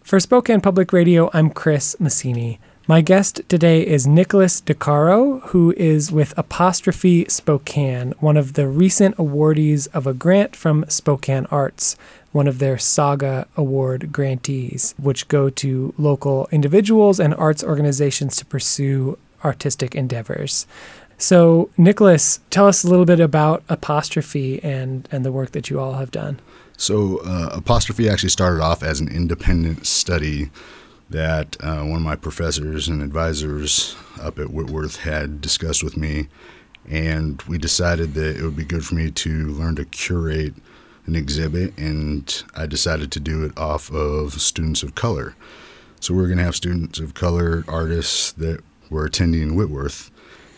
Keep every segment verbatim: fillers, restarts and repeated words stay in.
For Spokane Public Radio, I'm Chris Massini. My guest today is Nicholas DeCaro, who is with Apostrophe Spokane, one of the recent awardees of a grant from Spokane Arts, one of their Saga Award grantees, which go to local individuals and arts organizations to pursue artistic endeavors. So, Nicholas, tell us a little bit about Apostrophe and, and the work that you all have done. So, uh, Apostrophe actually started off as an independent study that uh, one of my professors and advisors up at Whitworth had discussed with me, and we decided that it would be good for me to learn to curate an exhibit, and I decided to do it off of students of color. So we're going to have students of color artists that were attending Whitworth,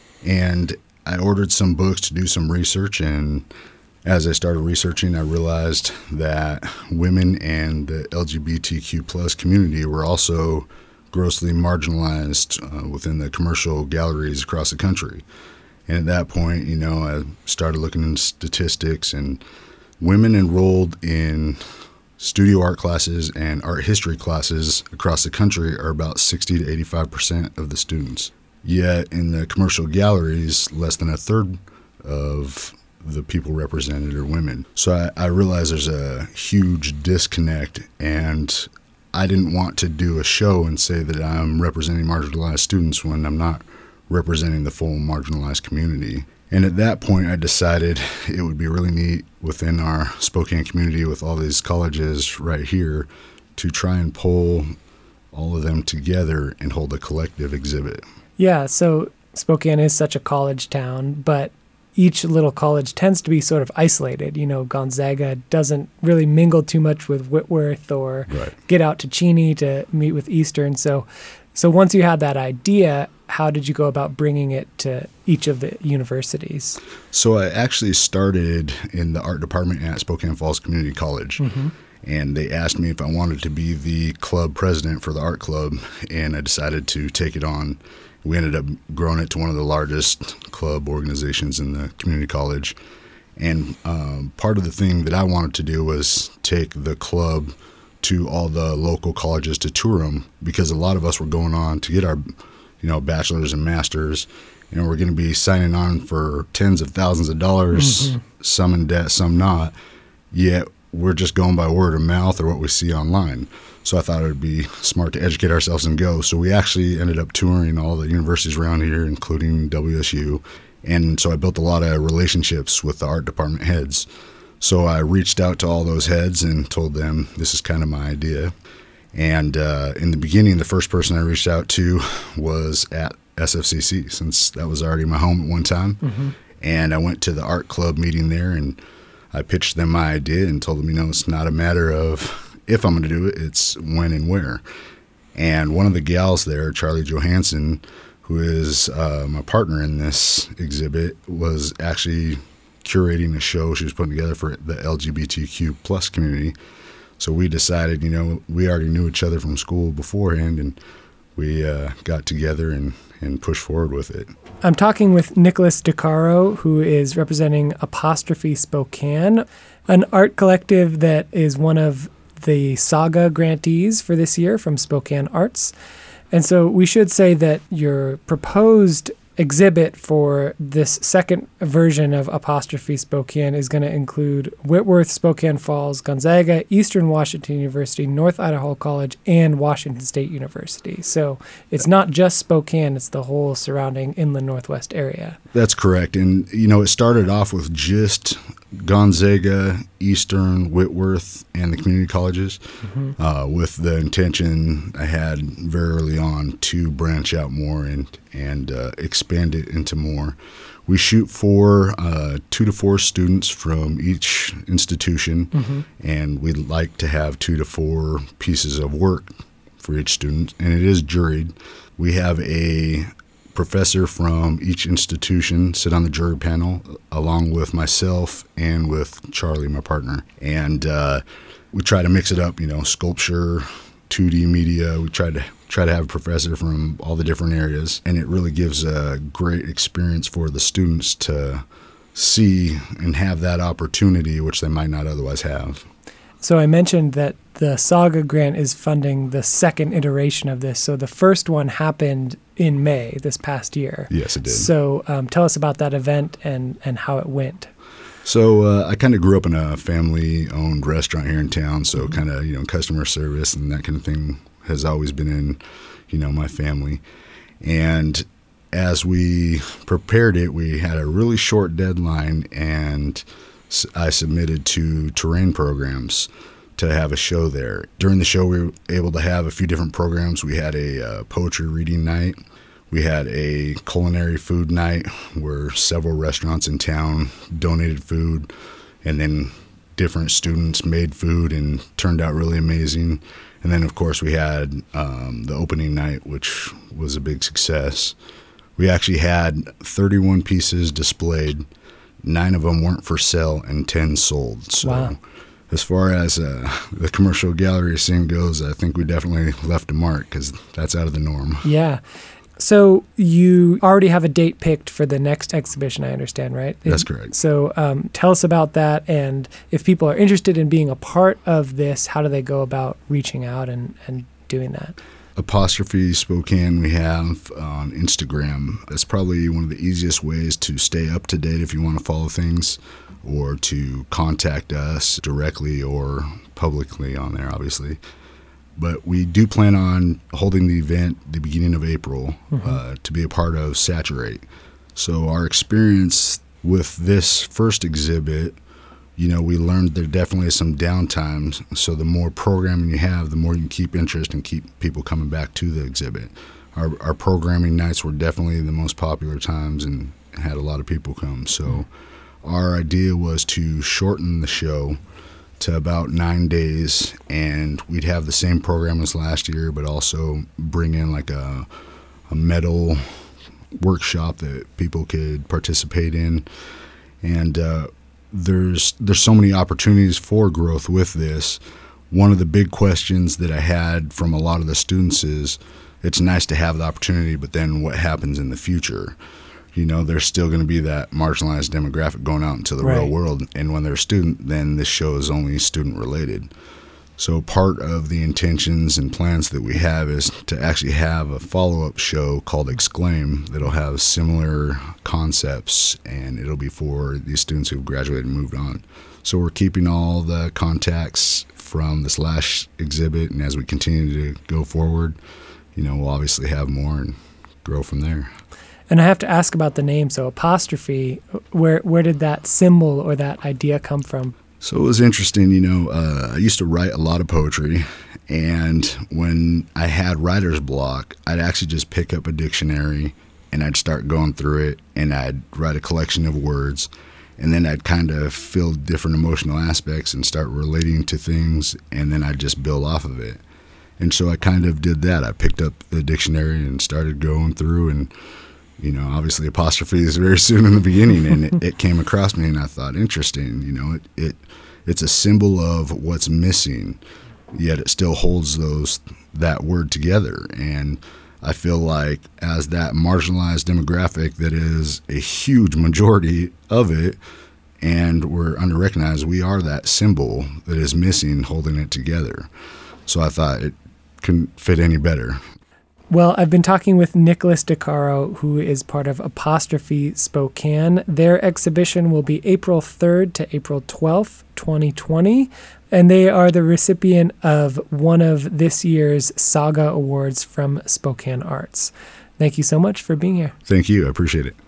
and I ordered some books to do some research, and as I started researching, I realized that women and the L G B T Q plus community were also grossly marginalized uh, within the commercial galleries across the country. And at that point, you know, I started looking into statistics, and women enrolled in studio art classes and art history classes across the country are about sixty to eighty-five percent of the students. Yet in the commercial galleries, less than a third of the people represented are women. So I, I realized there's a huge disconnect, and I didn't want to do a show and say that I'm representing marginalized students when I'm not representing the full marginalized community. And at that point, I decided it would be really neat within our Spokane community with all these colleges right here to try and pull all of them together and hold a collective exhibit. Yeah, so Spokane is such a college town, but each little college tends to be sort of isolated. You know, Gonzaga doesn't really mingle too much with Whitworth or right. get out to Cheney to meet with Eastern. So so once you had that idea, how did you go about bringing it to each of the universities? So I actually started in the art department at Spokane Falls Community College. Mm-hmm. And they asked me if I wanted to be the club president for the art club, and I decided to take it on. We ended up growing it to one of the largest club organizations in the community college. And um, part of the thing that I wanted to do was take the club to all the local colleges to tour them, because a lot of us were going on to get our, you know, bachelor's and master's, and we're going to be signing on for tens of thousands of dollars, mm-hmm. some in debt, some not, yet we're just going by word of mouth or what we see online. So I thought it would be smart to educate ourselves and go. So we actually ended up touring all the universities around here, including W S U. And so I built a lot of relationships with the art department heads. So I reached out to all those heads and told them this is kind of my idea. And uh, in the beginning, the first person I reached out to was at S F C C, since that was already my home at one time. Mm-hmm. And I went to the art club meeting there, and I pitched them my idea and told them, you know, it's not a matter of if I'm going to do it, it's when and where. And one of the gals there, Charlie Johansson, who is uh, my partner in this exhibit, was actually curating a show she was putting together for the L G B T Q plus community. So we decided, you know, we already knew each other from school beforehand, and we uh, got together and, and pushed forward with it. I'm talking with Nicholas DeCaro, who is representing Apostrophe Spokane, an art collective that is one of the Saga grantees for this year from Spokane Arts. And so we should say that your proposed exhibit for this second version of Apostrophe Spokane is going to include Whitworth, Spokane Falls, Gonzaga, Eastern Washington University, North Idaho College, and Washington State University. So it's not just Spokane, it's the whole surrounding inland Northwest area. That's correct. And, you know, it started off with just Gonzaga, Eastern, Whitworth, and the community colleges, mm-hmm. uh, with the intention I had very early on to branch out more and, and uh, expand it into more. We shoot for uh, two to four students from each institution, mm-hmm. and we'd like to have two to four pieces of work for each student, and it is juried. We have a professor from each institution sit on the jury panel, along with myself and with Charlie, my partner. And uh, we try to mix it up, you know, sculpture, two D media. We try to try to have a professor from all the different areas, and it really gives a great experience for the students to see and have that opportunity, which they might not otherwise have. So I mentioned that the Saga grant is funding the second iteration of this. So the first one happened in May this past year. Yes, it did. So um, tell us about that event and, and how it went. So uh, I kind of grew up in a family-owned restaurant here in town, so mm-hmm. kind of, you know, customer service and that kind of thing has always been in, you know, my family. And as we prepared it, we had a really short deadline, and I submitted to Terrain Programs to have a show there. During the show, we were able to have a few different programs. We had a uh, poetry reading night. We had a culinary food night where several restaurants in town donated food, and then different students made food and turned out really amazing. And then, of course, we had um, the opening night, which was a big success. We actually had thirty-one pieces displayed. Nine of them weren't for sale, and ten sold. So wow. As far as uh, the commercial gallery scene goes, I think we definitely left a mark because that's out of the norm. Yeah. So you already have a date picked for the next exhibition, I understand, right? That's correct. So um, tell us about that, and if people are interested in being a part of this, how do they go about reaching out and, and doing that? Apostrophe Spokane we have on Instagram. That's probably one of the easiest ways to stay up to date if you want to follow things, or to contact us directly or publicly on there, obviously. But we do plan on holding the event the beginning of April mm-hmm. uh, to be a part of Saturate. So our experience with this first exhibit, you know, we learned there definitely is some downtimes. So the more programming you have, the more you can keep interest and keep people coming back to the exhibit. Our, our programming nights were definitely the most popular times and had a lot of people come. So mm-hmm. our idea was to shorten the show to about nine days, and we'd have the same program as last year, but also bring in like a, a metal workshop that people could participate in. And uh, there's there's so many opportunities for growth with this. One of the big questions that I had from a lot of the students is, it's nice to have the opportunity, but then what happens in the future? You know, there's still going to be that marginalized demographic going out into the right. real world. And when they're a student, then this show is only student related. So part of the intentions and plans that we have is to actually have a follow-up show called Exclaim that'll have similar concepts, and it'll be for these students who've graduated and moved on. So we're keeping all the contacts from this last exhibit, and as we continue to go forward, you know, we'll obviously have more and grow from there. And I have to ask about the name. So apostrophe, where where did that symbol or that idea come from? So it was interesting, you know, uh, I used to write a lot of poetry, and when I had writer's block, I'd actually just pick up a dictionary and I'd start going through it, and I'd write a collection of words, and then I'd kind of feel different emotional aspects and start relating to things, and then I'd just build off of it. And so I kind of did that. I picked up the dictionary and started going through, and you know, obviously apostrophe is very soon in the beginning, and it, it came across me, and I thought, interesting, you know, it, it it's a symbol of what's missing, yet it still holds those that word together. And I feel like as that marginalized demographic that is a huge majority of it, and we're under-recognized, we are that symbol that is missing, holding it together. So I thought it couldn't fit any better. Well, I've been talking with Nicholas DeCaro, who is part of Apostrophe Spokane. Their exhibition will be April third to April twelfth, twenty twenty, and they are the recipient of one of this year's Saga Awards from Spokane Arts. Thank you so much for being here. Thank you. I appreciate it.